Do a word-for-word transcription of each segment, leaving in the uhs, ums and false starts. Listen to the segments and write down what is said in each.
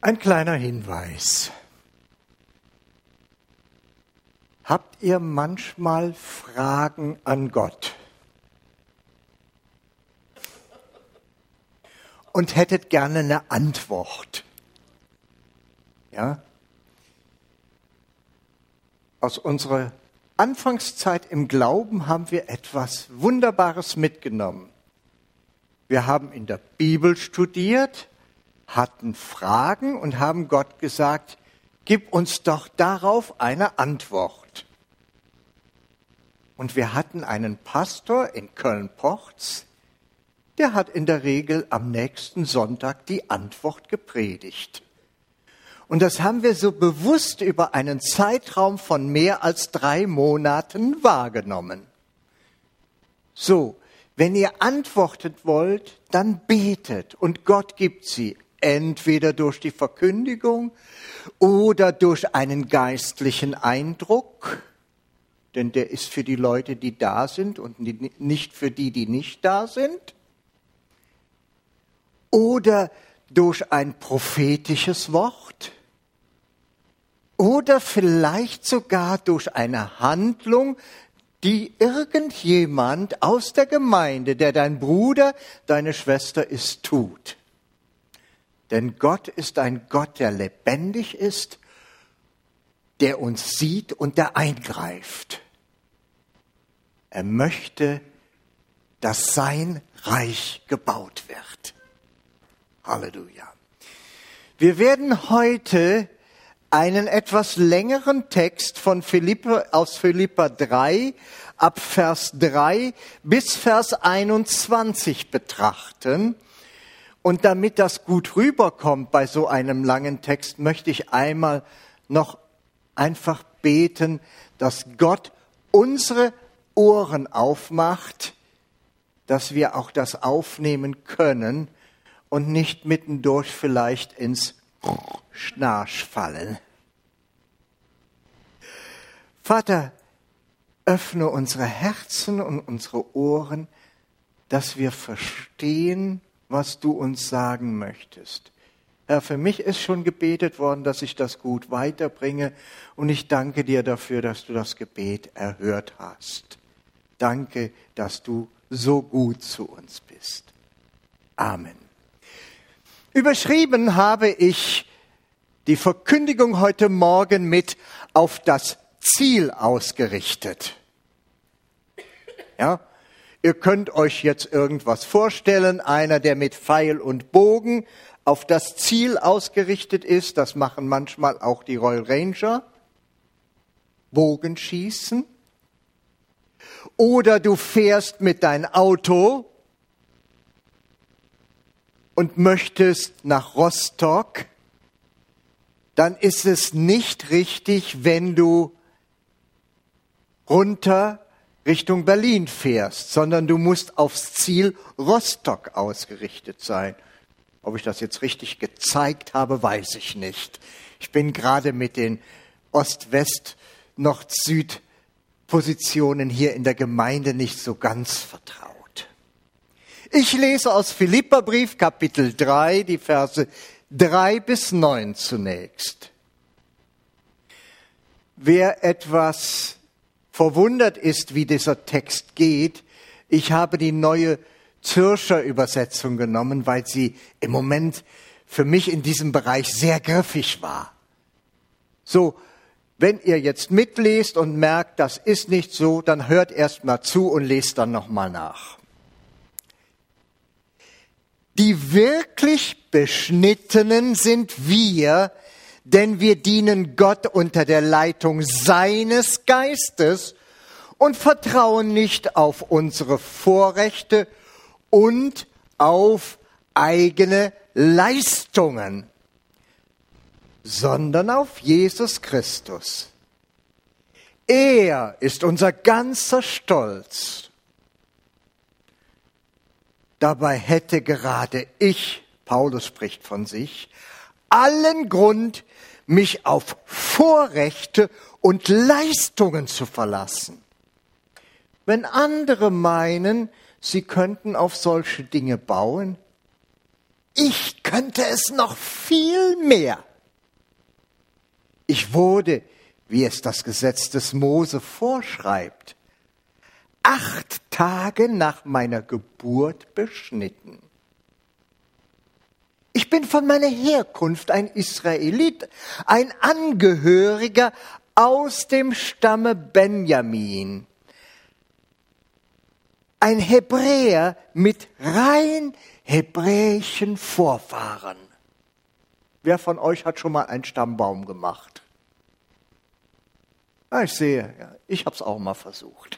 Ein kleiner Hinweis. Habt ihr manchmal Fragen an Gott? Und hättet gerne eine Antwort? Ja? Aus unserer Anfangszeit im Glauben haben wir etwas Wunderbares mitgenommen. Wir haben in der Bibel studiert, hatten Fragen und haben Gott gesagt, gib uns doch darauf eine Antwort. Und wir hatten einen Pastor in Köln-Porz, der hat in der Regel am nächsten Sonntag die Antwort gepredigt. Und das haben wir so bewusst über einen Zeitraum von mehr als drei Monaten wahrgenommen. So, wenn ihr antworten wollt, dann betet und Gott gibt sie. Entweder durch die Verkündigung oder durch einen geistlichen Eindruck, denn der ist für die Leute, die da sind und nicht für die, die nicht da sind. Oder durch ein prophetisches Wort. Oder vielleicht sogar durch eine Handlung, die irgendjemand aus der Gemeinde, der dein Bruder, deine Schwester ist, tut. Denn Gott ist ein Gott, der lebendig ist, der uns sieht und der eingreift. Er möchte, dass sein Reich gebaut wird. Halleluja. Wir werden heute einen etwas längeren Text von Philippa, aus Philipper drei, ab Vers drei bis Vers einundzwanzig betrachten. Und damit das gut rüberkommt bei so einem langen Text, möchte ich einmal noch einfach beten, dass Gott unsere Ohren aufmacht, dass wir auch das aufnehmen können und nicht mittendurch vielleicht ins Schnarch fallen. Vater, öffne unsere Herzen und unsere Ohren, dass wir verstehen, was du uns sagen möchtest. Herr, für mich ist schon gebetet worden, dass ich das gut weiterbringe und ich danke dir dafür, dass du das Gebet erhört hast. Danke, dass du so gut zu uns bist. Amen. Überschrieben habe ich die Verkündigung heute Morgen mit auf das Ziel ausgerichtet. Ja? Ihr könnt euch jetzt irgendwas vorstellen, einer, der mit Pfeil und Bogen auf das Ziel ausgerichtet ist, das machen manchmal auch die Royal Ranger, Bogenschießen. Oder du fährst mit deinem Auto und möchtest nach Rostock, dann ist es nicht richtig, wenn du runter Richtung Berlin fährst, sondern du musst aufs Ziel Rostock ausgerichtet sein. Ob ich das jetzt richtig gezeigt habe, weiß ich nicht. Ich bin gerade mit den Ost-West-, Nord-Süd-Positionen hier in der Gemeinde nicht so ganz vertraut. Ich lese aus Philipperbrief Kapitel drei, die Verse drei bis neun zunächst. Wer etwas verwundert ist, wie dieser Text geht, ich habe die neue Zürcher Übersetzung genommen, weil sie im Moment für mich in diesem Bereich sehr griffig war. So, wenn ihr jetzt mitlest und merkt, das ist nicht so, dann hört erst mal zu und lest dann nochmal nach. Die wirklich Beschnittenen sind wir, denn wir dienen Gott unter der Leitung seines Geistes und vertrauen nicht auf unsere Vorrechte und auf eigene Leistungen, sondern auf Jesus Christus. Er ist unser ganzer Stolz. Dabei hätte gerade ich, Paulus spricht von sich, allen Grund, mich auf Vorrechte und Leistungen zu verlassen. Wenn andere meinen, sie könnten auf solche Dinge bauen, Ich könnte es noch viel mehr. Ich wurde, wie es das Gesetz des Mose vorschreibt, acht Tage nach meiner Geburt beschnitten. Ich bin von meiner Herkunft ein Israelit, ein Angehöriger aus dem Stamme Benjamin. Ein Hebräer mit rein hebräischen Vorfahren. Wer von euch hat schon mal einen Stammbaum gemacht? Ah, ich sehe, ja, ich habe es auch mal versucht.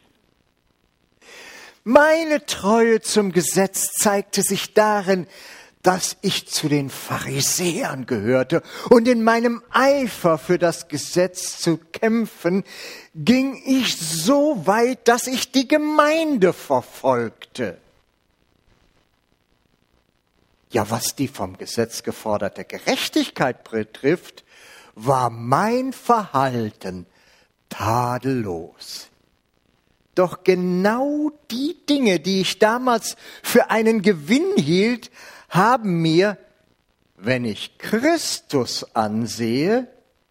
Meine Treue zum Gesetz zeigte sich darin, dass ich zu den Pharisäern gehörte und in meinem Eifer für das Gesetz zu kämpfen, ging ich so weit, dass ich die Gemeinde verfolgte. Ja, was die vom Gesetz geforderte Gerechtigkeit betrifft, war mein Verhalten tadellos. Doch genau die Dinge, die ich damals für einen Gewinn hielt, haben mir, wenn ich Christus ansehe,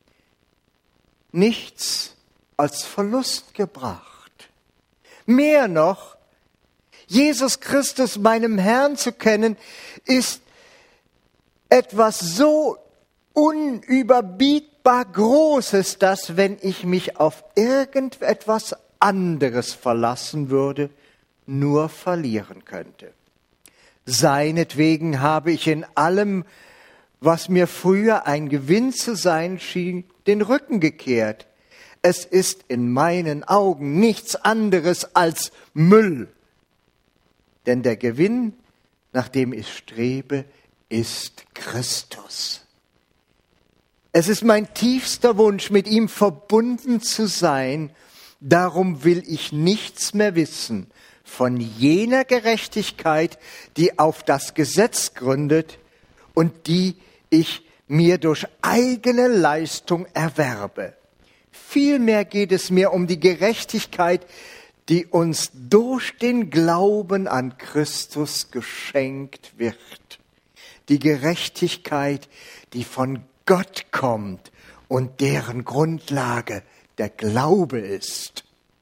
nichts als Verlust gebracht. Mehr noch, Jesus Christus, meinem Herrn, zu kennen, ist etwas so unüberbietbar Großes, dass, wenn ich mich auf irgendetwas anderes verlassen würde, nur verlieren könnte. Seinetwegen habe ich in allem, was mir früher ein Gewinn zu sein schien, den Rücken gekehrt. Es ist in meinen Augen nichts anderes als Müll. Denn der Gewinn, nach dem ich strebe, ist Christus. Es ist mein tiefster Wunsch, mit ihm verbunden zu sein. Darum will ich nichts mehr wissen von jener Gerechtigkeit, die auf das Gesetz gründet und die ich mir durch eigene Leistung erwerbe. Vielmehr geht es mir um die Gerechtigkeit, die uns durch den Glauben an Christus geschenkt wird. Die Gerechtigkeit, die von Gott kommt und deren Grundlage der Glaube ist.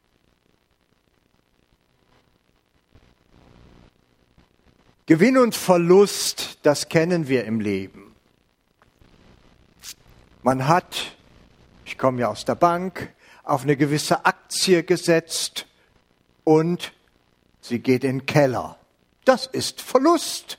Gewinn und Verlust, das kennen wir im Leben. Man hat, ich komme ja aus der Bank, auf eine gewisse Aktie gesetzt und sie geht in den Keller. Das ist Verlust.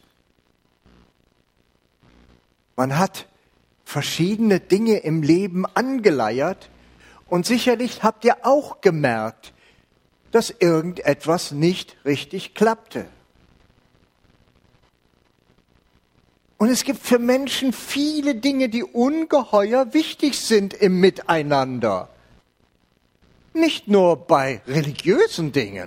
Man hat verschiedene Dinge im Leben angeleiert und sicherlich habt ihr auch gemerkt, dass irgendetwas nicht richtig klappte. Und es gibt für Menschen viele Dinge, die ungeheuer wichtig sind im Miteinander. Nicht nur bei religiösen Dingen.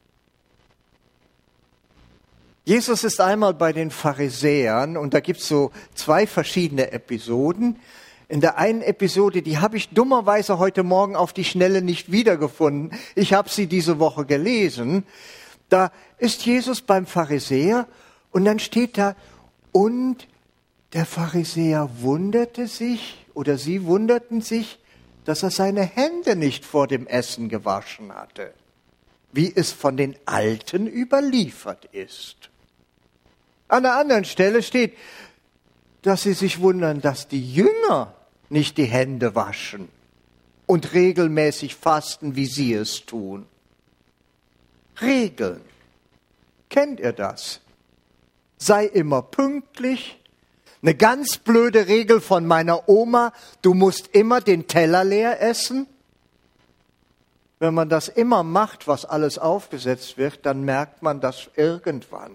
Jesus ist einmal bei den Pharisäern und da gibt es so zwei verschiedene Episoden. In der einen Episode, die habe ich dummerweise heute Morgen auf die Schnelle nicht wiedergefunden. Ich habe sie diese Woche gelesen. Da ist Jesus beim Pharisäer und dann steht da, und der Pharisäer wunderte sich oder sie wunderten sich, dass er seine Hände nicht vor dem Essen gewaschen hatte, wie es von den Alten überliefert ist. An der anderen Stelle steht, dass sie sich wundern, dass die Jünger nicht die Hände waschen und regelmäßig fasten, wie sie es tun. Regeln. Kennt ihr das? Sei immer pünktlich. Eine ganz blöde Regel von meiner Oma, du musst immer den Teller leer essen. Wenn man das immer macht, was alles aufgesetzt wird, dann merkt man das irgendwann.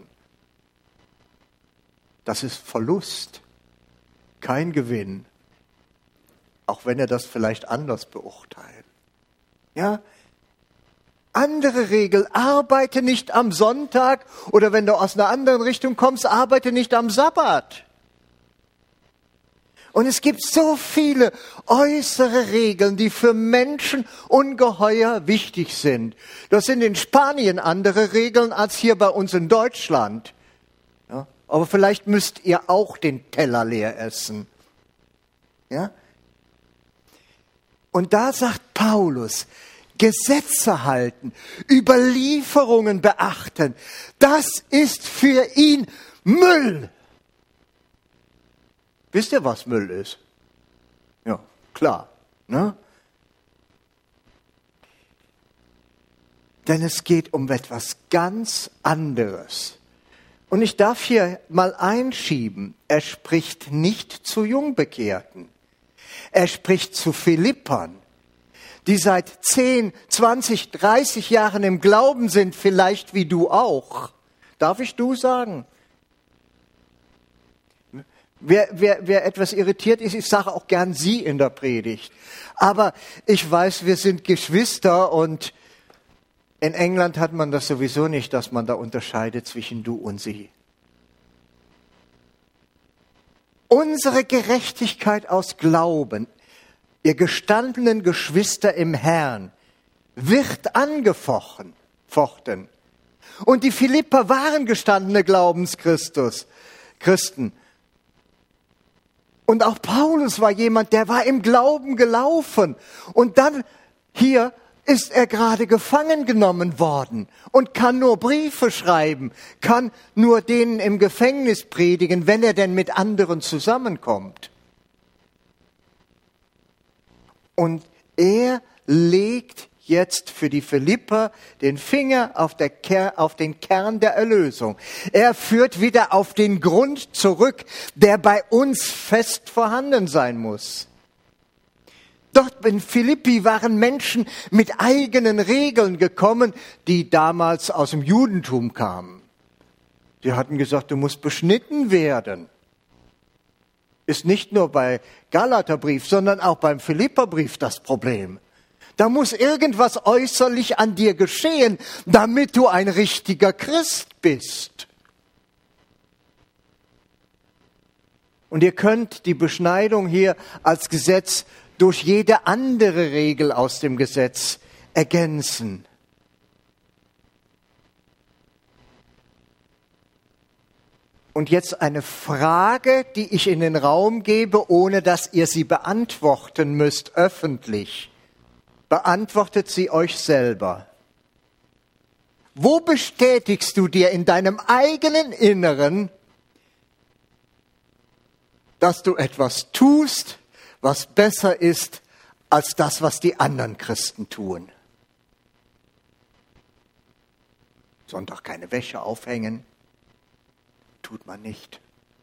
Das ist Verlust, kein Gewinn. Auch wenn ihr das vielleicht anders beurteilt. Ja? Andere Regel, arbeite nicht am Sonntag oder wenn du aus einer anderen Richtung kommst, arbeite nicht am Sabbat. Und es gibt so viele äußere Regeln, die für Menschen ungeheuer wichtig sind. Das sind in Spanien andere Regeln als hier bei uns in Deutschland. Ja, aber vielleicht müsst ihr auch den Teller leer essen. Ja? Und da sagt Paulus, Gesetze halten, Überlieferungen beachten, das ist für ihn Müll. Wisst ihr, was Müll ist? Ja, klar. Ne? Denn es geht um etwas ganz anderes. Und ich darf hier mal einschieben, er spricht nicht zu Jungbekehrten. Er spricht zu Philippern, die seit zehn, zwanzig, dreißig Jahren im Glauben sind, vielleicht wie du auch. Darf ich du sagen? Wer, wer, wer etwas irritiert ist, ich sage auch gern Sie in der Predigt. Aber ich weiß, wir sind Geschwister und in England hat man das sowieso nicht, dass man da unterscheidet zwischen du und sie. Unsere Gerechtigkeit aus Glauben, ihr gestandenen Geschwister im Herrn, wird angefochten. Fochten. Und die Philipper waren gestandene Glaubenschristus, Christen. Und auch Paulus war jemand, der war im Glauben gelaufen. Und dann hier ist er gerade gefangen genommen worden und kann nur Briefe schreiben, kann nur denen im Gefängnis predigen, wenn er denn mit anderen zusammenkommt. Und er legt jetzt für die Philipper den Finger auf, der Ker- auf den Kern der Erlösung. Er führt wieder auf den Grund zurück, der bei uns fest vorhanden sein muss. Dort in Philippi waren Menschen mit eigenen Regeln gekommen, die damals aus dem Judentum kamen. Sie hatten gesagt, du musst beschnitten werden. Ist nicht nur bei Galaterbrief, sondern auch beim Philipperbrief das Problem. Da muss irgendwas äußerlich an dir geschehen, damit du ein richtiger Christ bist. Und ihr könnt die Beschneidung hier als Gesetz durch jede andere Regel aus dem Gesetz ergänzen. Und jetzt eine Frage, die ich in den Raum gebe, ohne dass ihr sie beantworten müsst, öffentlich. Beantwortet sie euch selber. Wo bestätigst du dir in deinem eigenen Inneren, dass du etwas tust, was besser ist als das, was die anderen Christen tun? Sonntag keine Wäsche aufhängen, tut man nicht.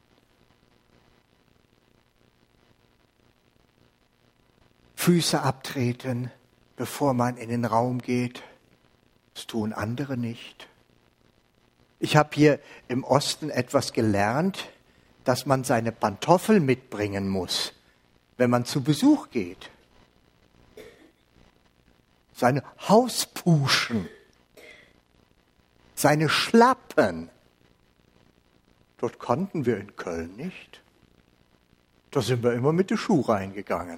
Füße abtreten, bevor man in den Raum geht, das tun andere nicht. Ich habe hier im Osten etwas gelernt, dass man seine Pantoffeln mitbringen muss, wenn man zu Besuch geht. Seine Hauspuschen, seine Schlappen. Dort kannten wir in Köln nicht. Da sind wir immer mit den Schuhen reingegangen.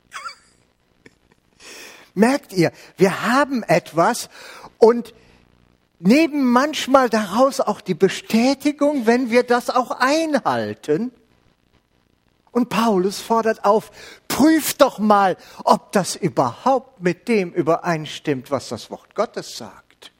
Merkt ihr, wir haben etwas und nehmen manchmal daraus auch die Bestätigung, wenn wir das auch einhalten. Und Paulus fordert auf, prüft doch mal, ob das überhaupt mit dem übereinstimmt, was das Wort Gottes sagt.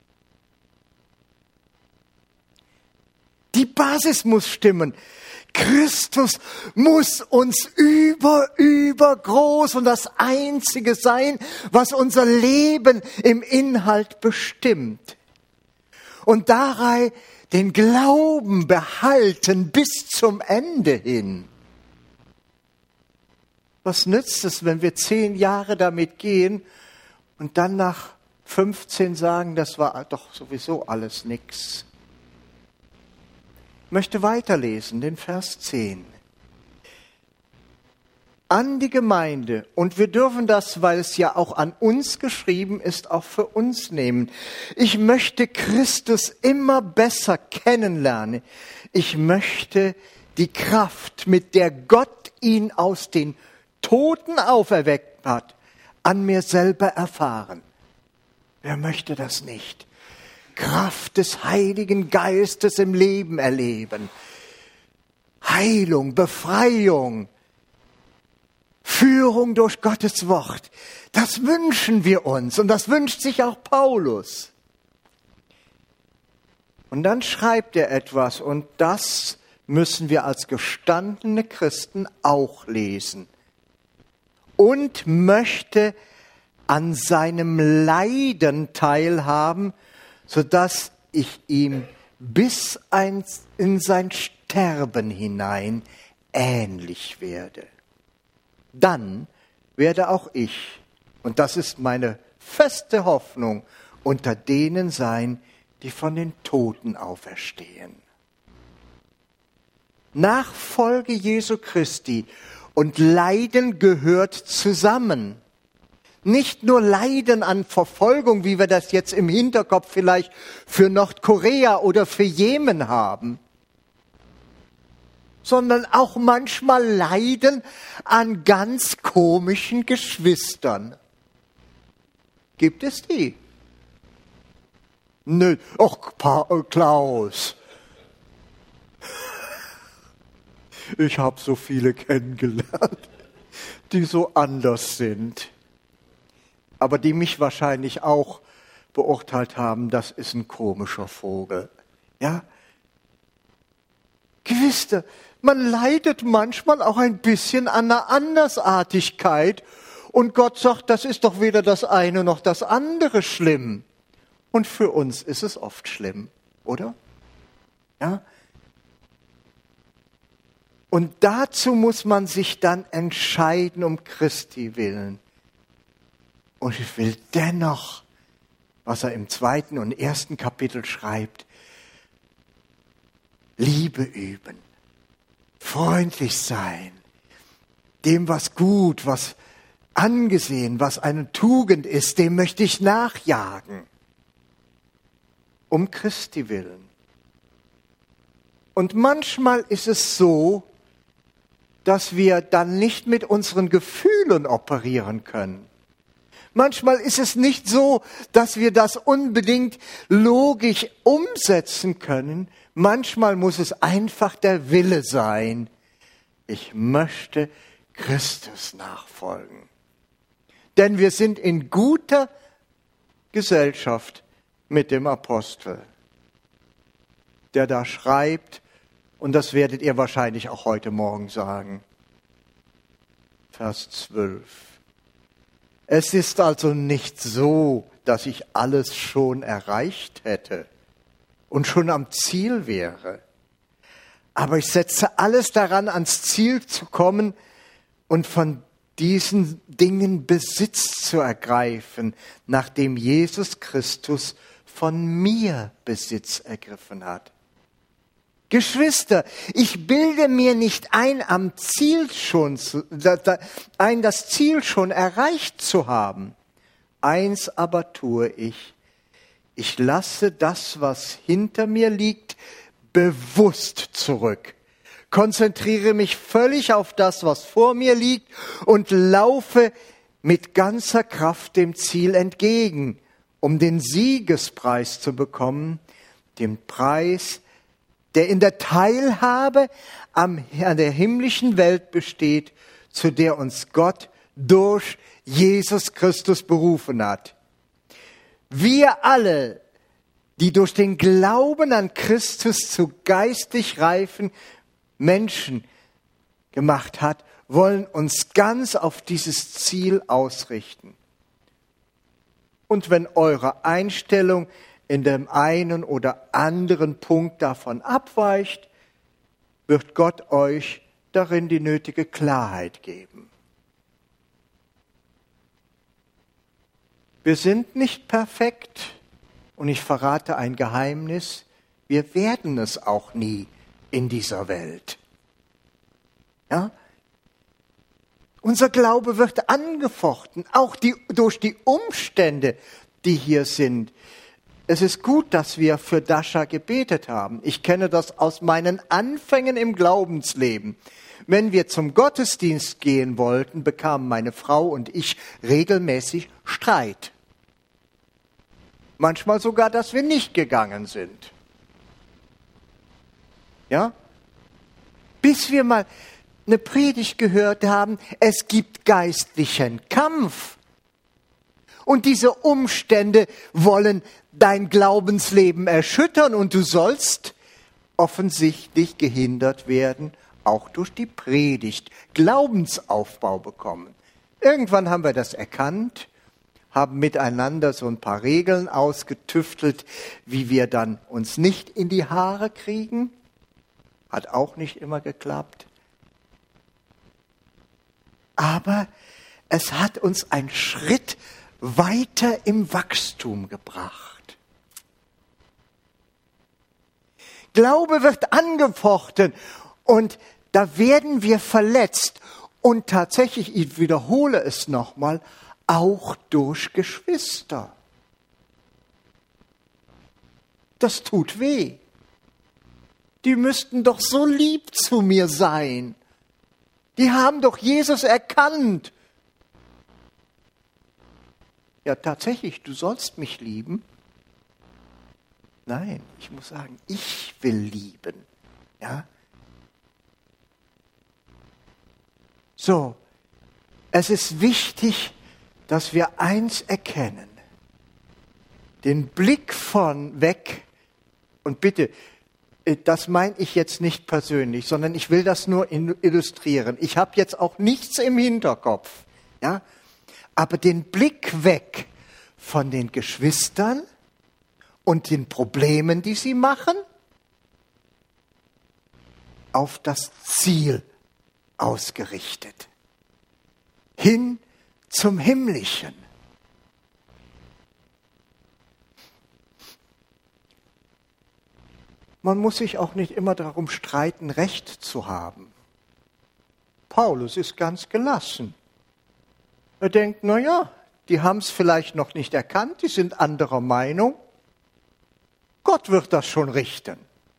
Die Basis muss stimmen. Christus muss uns über, übergroß und das Einzige sein, was unser Leben im Inhalt bestimmt. Und darin den Glauben behalten bis zum Ende hin. Was nützt es, wenn wir zehn Jahre damit gehen und dann nach fünfzehn sagen, das war doch sowieso alles nix? Ich möchte weiterlesen, den Vers zehn. An die Gemeinde, und wir dürfen das, weil es ja auch an uns geschrieben ist, auch für uns nehmen. Ich möchte Christus immer besser kennenlernen. Ich möchte die Kraft, mit der Gott ihn aus den Toten auferweckt hat, an mir selber erfahren. Wer möchte das nicht? Kraft des Heiligen Geistes im Leben erleben. Heilung, Befreiung, Führung durch Gottes Wort. Das wünschen wir uns und das wünscht sich auch Paulus. Und dann schreibt er etwas und das müssen wir als gestandene Christen auch lesen. Und möchte an seinem Leiden teilhaben, sodass ich ihm bis in sein Sterben hinein ähnlich werde. Dann werde auch ich, und das ist meine feste Hoffnung, unter denen sein, die von den Toten auferstehen. Nachfolge Jesu Christi und Leiden gehört zusammen. Nicht nur Leiden an Verfolgung, wie wir das jetzt im Hinterkopf vielleicht für Nordkorea oder für Jemen haben, sondern auch manchmal Leiden an ganz komischen Geschwistern. Gibt es die? Nö, ach, pa- Klaus. Ich habe so viele kennengelernt, die so anders sind, aber die mich wahrscheinlich auch beurteilt haben, das ist ein komischer Vogel. Ja? Geschwister, man leidet manchmal auch ein bisschen an einer Andersartigkeit und Gott sagt, das ist doch weder das eine noch das andere schlimm. Und für uns ist es oft schlimm, oder? Ja? Und dazu muss man sich dann entscheiden um Christi willen. Und ich will dennoch, was er im zweiten und ersten Kapitel schreibt, Liebe üben, freundlich sein, dem was gut, was angesehen, was eine Tugend ist, dem möchte ich nachjagen. Um Christi willen. Und manchmal ist es so, dass wir dann nicht mit unseren Gefühlen operieren können. Manchmal ist es nicht so, dass wir das unbedingt logisch umsetzen können. Manchmal muss es einfach der Wille sein. Ich möchte Christus nachfolgen. Denn wir sind in guter Gesellschaft mit dem Apostel, der da schreibt, und das werdet ihr wahrscheinlich auch heute Morgen sagen. Vers zwölf. Es ist also nicht so, dass ich alles schon erreicht hätte und schon am Ziel wäre. Aber ich setze alles daran, ans Ziel zu kommen und von diesen Dingen Besitz zu ergreifen, nachdem Jesus Christus von mir Besitz ergriffen hat. Geschwister, ich bilde mir nicht ein, am Ziel schon zu, ein, das Ziel schon erreicht zu haben. Eins aber tue ich. Ich lasse das, was hinter mir liegt, bewusst zurück. Konzentriere mich völlig auf das, was vor mir liegt und laufe mit ganzer Kraft dem Ziel entgegen, um den Siegespreis zu bekommen, den Preis, der in der Teilhabe am, an der himmlischen Welt besteht, zu der uns Gott durch Jesus Christus berufen hat. Wir alle, die durch den Glauben an Christus zu geistig reifen Menschen gemacht hat, wollen uns ganz auf dieses Ziel ausrichten. Und wenn eure Einstellung in dem einen oder anderen Punkt davon abweicht, wird Gott euch darin die nötige Klarheit geben. Wir sind nicht perfekt und ich verrate ein Geheimnis, wir werden es auch nie in dieser Welt. Ja? Unser Glaube wird angefochten, auch die, durch die Umstände, die hier sind. Es ist gut, dass wir für Dasha gebetet haben. Ich kenne das aus meinen Anfängen im Glaubensleben. Wenn wir zum Gottesdienst gehen wollten, bekamen meine Frau und ich regelmäßig Streit. Manchmal sogar, dass wir nicht gegangen sind. Ja? Bis wir mal eine Predigt gehört haben, es gibt geistlichen Kampf. Und diese Umstände wollen dein Glaubensleben erschüttern und du sollst offensichtlich gehindert werden, auch durch die Predigt Glaubensaufbau bekommen. Irgendwann haben wir das erkannt, haben miteinander so ein paar Regeln ausgetüftelt, wie wir dann uns nicht in die Haare kriegen. Hat auch nicht immer geklappt. Aber es hat uns einen Schritt weiter im Wachstum gebracht. Glaube wird angefochten und da werden wir verletzt. Und tatsächlich, ich wiederhole es nochmal, auch durch Geschwister. Das tut weh. Die müssten doch so lieb zu mir sein. Die haben doch Jesus erkannt. Ja, tatsächlich, du sollst mich lieben. Nein, ich muss sagen, ich will lieben. Ja? So, es ist wichtig, dass wir eins erkennen. Den Blick von weg, und bitte, das meine ich jetzt nicht persönlich, sondern ich will das nur illustrieren. Ich habe jetzt auch nichts im Hinterkopf. Ja? Aber den Blick weg von den Geschwistern und den Problemen, die sie machen, auf das Ziel ausgerichtet. Hin zum Himmlischen. Man muss sich auch nicht immer darum streiten, Recht zu haben. Paulus ist ganz gelassen. Er denkt, na ja, die haben es vielleicht noch nicht erkannt, die sind anderer Meinung. Gott wird das schon richten.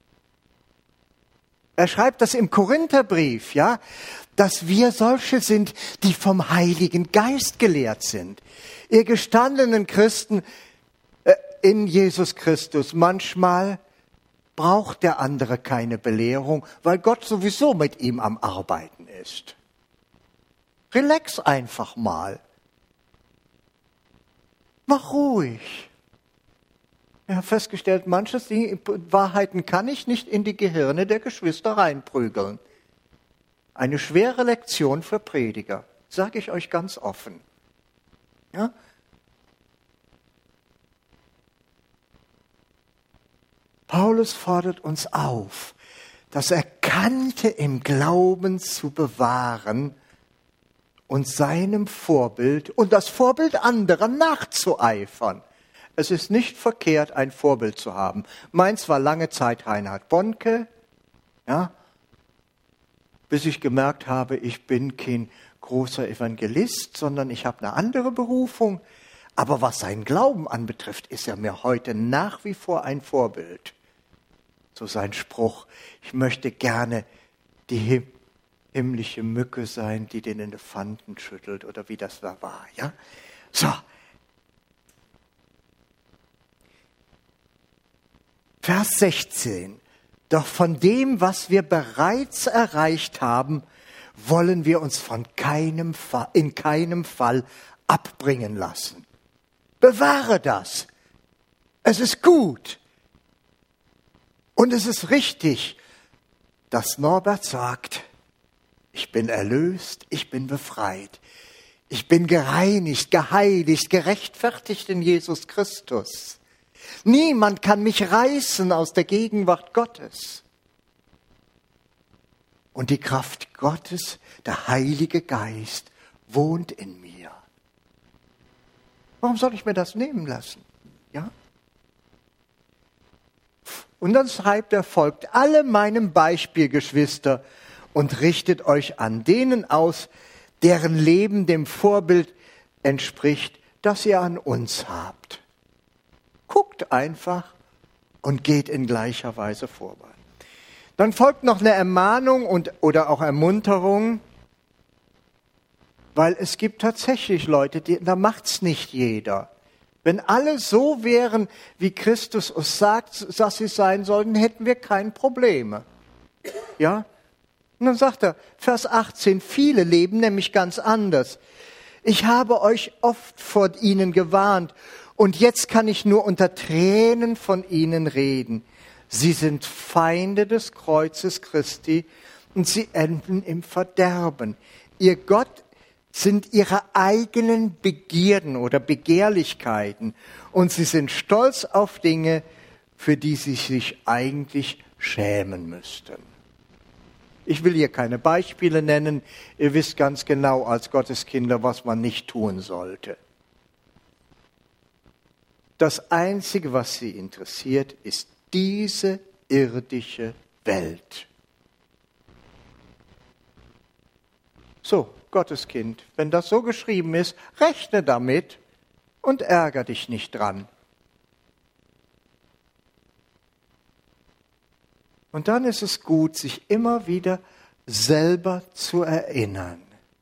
Er schreibt das im Korintherbrief, ja, dass wir solche sind, die vom Heiligen Geist gelehrt sind. Ihr gestandenen Christen äh, in Jesus Christus, manchmal braucht der andere keine Belehrung, weil Gott sowieso mit ihm am Arbeiten ist. Relax einfach mal. Mach ruhig. Ich habe festgestellt, manche Wahrheiten kann ich nicht in die Gehirne der Geschwister reinprügeln. Eine schwere Lektion für Prediger, sage ich euch ganz offen. Ja? Paulus fordert uns auf, das Erkannte im Glauben zu bewahren und seinem Vorbild und das Vorbild anderer nachzueifern. Es ist nicht verkehrt, ein Vorbild zu haben. Meins war lange Zeit Reinhard Bonke, ja, bis ich gemerkt habe, ich bin kein großer Evangelist, sondern ich habe eine andere Berufung. Aber was seinen Glauben anbetrifft, ist er mir heute nach wie vor ein Vorbild. So sein Spruch, ich möchte gerne die himmlische Mücke sein, die den Elefanten schüttelt, oder wie das da war, ja? So. Vers sechzehn. Doch von dem, was wir bereits erreicht haben, wollen wir uns von keinem Fall, in keinem Fall abbringen lassen. Bewahre das. Es ist gut. Und es ist richtig, dass Norbert sagt, ich bin erlöst, ich bin befreit. Ich bin gereinigt, geheiligt, gerechtfertigt in Jesus Christus. Niemand kann mich reißen aus der Gegenwart Gottes. Und die Kraft Gottes, der Heilige Geist, wohnt in mir. Warum soll ich mir das nehmen lassen? Ja? Und dann schreibt er, folgt alle meinem Beispiel, Geschwister, und richtet euch an denen aus, deren Leben dem Vorbild entspricht, das ihr an uns habt. Guckt einfach und geht in gleicher Weise vorbei. Dann folgt noch eine Ermahnung und, oder auch Ermunterung, weil es gibt tatsächlich Leute, die, da macht's nicht jeder. Wenn alle so wären, wie Christus uns sagt, dass sie sein sollten, hätten wir keine Probleme. Ja? Und dann sagt er, Vers achtzehn, viele leben nämlich ganz anders. Ich habe euch oft vor ihnen gewarnt und jetzt kann ich nur unter Tränen von ihnen reden. Sie sind Feinde des Kreuzes Christi und sie enden im Verderben. Ihr Gott sind ihre eigenen Begierden oder Begehrlichkeiten und sie sind stolz auf Dinge, für die sie sich eigentlich schämen müssten. Ich will hier keine Beispiele nennen. Ihr wisst ganz genau als Gotteskinder, was man nicht tun sollte. Das Einzige, was sie interessiert, ist diese irdische Welt. So, Gotteskind, wenn das so geschrieben ist, rechne damit und ärgere dich nicht dran. Und dann ist es gut, sich immer wieder selber zu erinnern.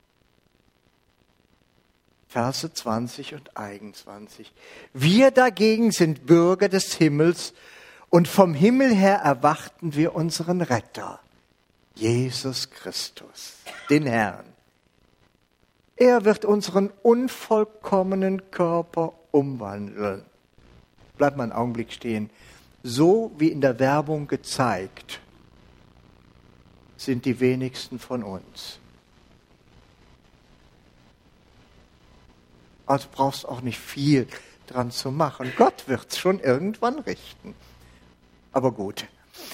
Verse zwanzig und einundzwanzig. Wir dagegen sind Bürger des Himmels und vom Himmel her erwarten wir unseren Retter, Jesus Christus, den Herrn. Er wird unseren unvollkommenen Körper umwandeln. Bleibt mal einen Augenblick stehen. So wie in der Werbung gezeigt, sind die wenigsten von uns. Also brauchst auch nicht viel dran zu machen. Gott wird es schon irgendwann richten. Aber gut.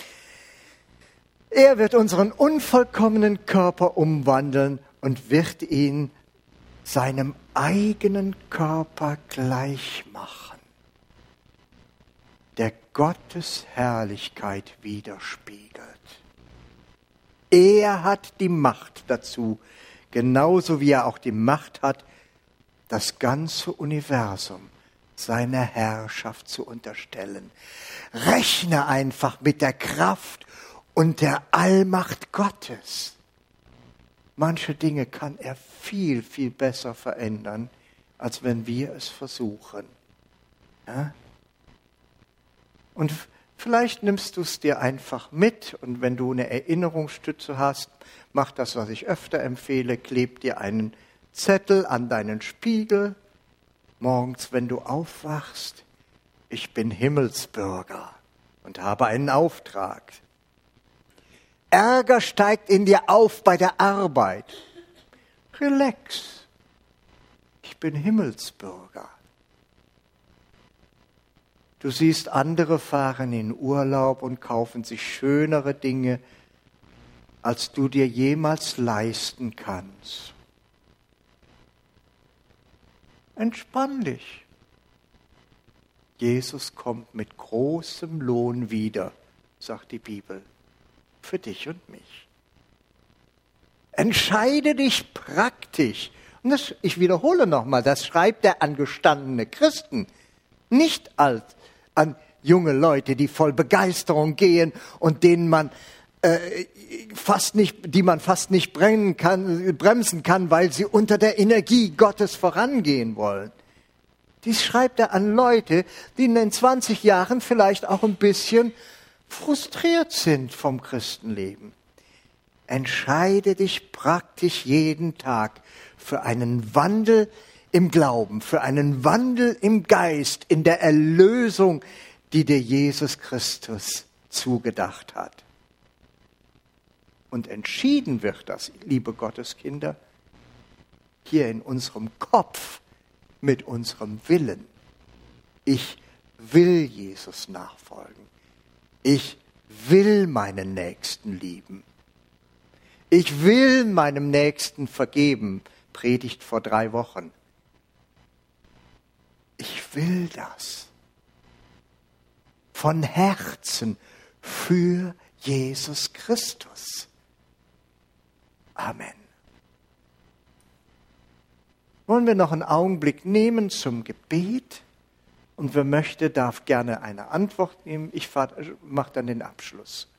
Er wird unseren unvollkommenen Körper umwandeln und wird ihn seinem eigenen Körper gleich machen, der Gottes Herrlichkeit widerspiegelt. Er hat die Macht dazu, genauso wie er auch die Macht hat, das ganze Universum seiner Herrschaft zu unterstellen. Rechne einfach mit der Kraft und der Allmacht Gottes. Manche Dinge kann er viel, viel besser verändern, als wenn wir es versuchen. Ja? Und vielleicht nimmst du es dir einfach mit und wenn du eine Erinnerungsstütze hast, mach das, was ich öfter empfehle, kleb dir einen Zettel an deinen Spiegel. Morgens, wenn du aufwachst, ich bin Himmelsbürger und habe einen Auftrag. Ärger steigt in dir auf bei der Arbeit. Relax. Ich bin Himmelsbürger. Du siehst, andere fahren in Urlaub und kaufen sich schönere Dinge, als du dir jemals leisten kannst. Entspann dich. Jesus kommt mit großem Lohn wieder, sagt die Bibel, für dich und mich. Entscheide dich praktisch. Und das, ich wiederhole nochmal, das schreibt er an gestandene Christen, nicht als an junge Leute, die voll Begeisterung gehen und denen man äh, fast nicht, die man fast nicht brennen kann, bremsen kann, weil sie unter der Energie Gottes vorangehen wollen. Dies schreibt er an Leute, die in den zwanzig Jahren vielleicht auch ein bisschen frustriert sind vom Christenleben. Entscheide dich praktisch jeden Tag für einen Wandel im Glauben, für einen Wandel im Geist, in der Erlösung, die dir Jesus Christus zugedacht hat. Und entschieden wird das, liebe Gotteskinder, hier in unserem Kopf, mit unserem Willen. Ich will Jesus nachfolgen. Ich will meinen Nächsten lieben. Ich will meinem Nächsten vergeben. Predigt vor drei Wochen. Ich will das. Von Herzen für Jesus Christus. Amen. Wollen wir noch einen Augenblick nehmen zum Gebet? Und wer möchte, darf gerne eine Antwort nehmen. Ich mache dann den Abschluss.